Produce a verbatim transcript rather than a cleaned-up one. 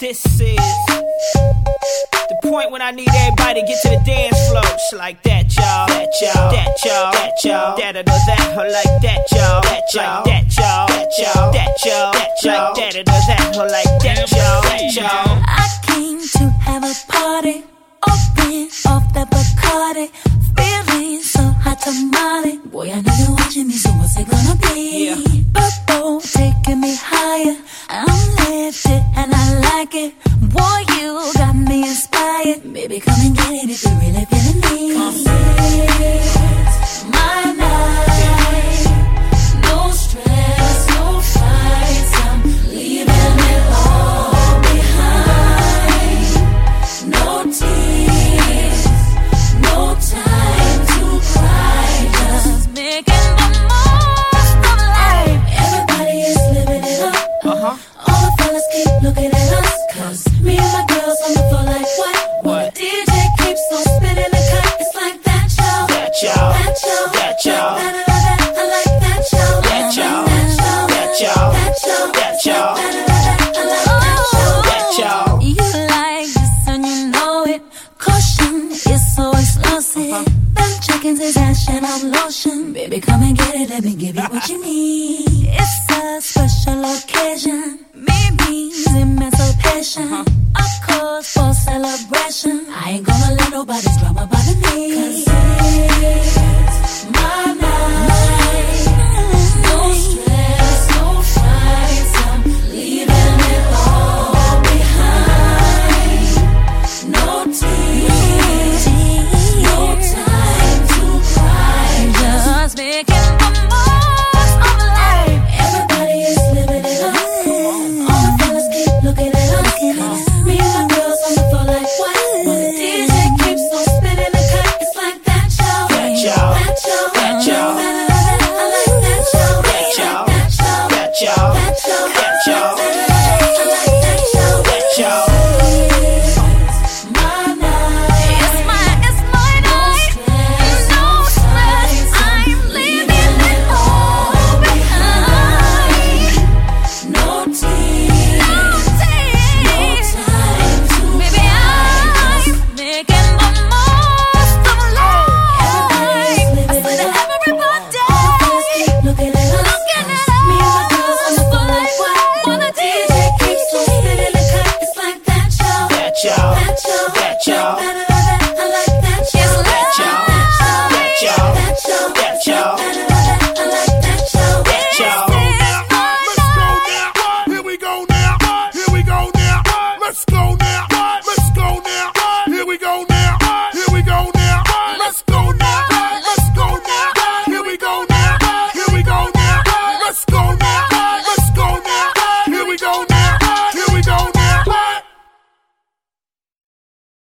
This is the point when I need everybody to get to the dance floor. Just like that, y'all. That, y'all. That, y'all. That, y'all. That, or that, or like that, y'all. That, y'all. That, y'all. That, y'all. That, y'all. That, y'all. That, or that, or like that, y'all. That, y'all. I came to have a party, open off the Bacardi, feeling so hot tamale. Boy, I know you're watching me, so what's it gonna be? Yeah. Purple taking me higher, I'm lifted and I like it. Boy, you got me inspired. Baby, come and get it if you're really feeling me. It's my night, no stress, no fights. I'm leaving it all behind. No tears, no time to cry. Just making the most of life. Everybody is living it up. Uh-huh. All the fellas keep looking at us, cause me and my girls on the floor like what? What? The D J keeps on spinning the cut. It's like that, y'all. That, y'all. That, y'all. That, y'all. That, that, that, I like that, y'all. That, y'all. That, y'all. That, y'all. That, y'all. That, y'all. That, that, I like that, y'all. That, y'all. You like this and you know it. Caution is so explosive. Them chickens is ash and I'm lotion. Baby, come and get it. Let me give you what you need. It's a special occasion. Means emancipation. A cause for celebration. I ain't gonna let nobody's drama bother me. Cause it's my night. No stress, no fights. I'm leaving it all behind. No tears, no time to cry. Just making the most of life. Everybody is living it up. All the fellas keep looking at us. Me and my girls on the floor like what? When the D J keeps on spinning the cut, it's like that, y'all. That, y'all. That, y'all. That, y'all. I like that, y'all. That, y'all. That, y'all. That, y'all. That, y'all. That, y'all. I like that, y'all. That, y'all. It's my night. It's my, it's my night. No stress. I'm leaving it all behind. No tears. No tears. No time to Baby, I'm making the most of life. I said to everybody. Looking at us. Looking at us. Me and my girls on the floor like what? When the D J keeps on spinning the cut, it's like that, y'all. That, y'all. That, y'all. That, y'all. That, that, that, I like that, y'all. That, y'all. That, y'all. That, y'all. That, y'all. That, that, that, I like that, y'all. That, y'all. Let's go now. Here we go now. Here we go now. Let's go now.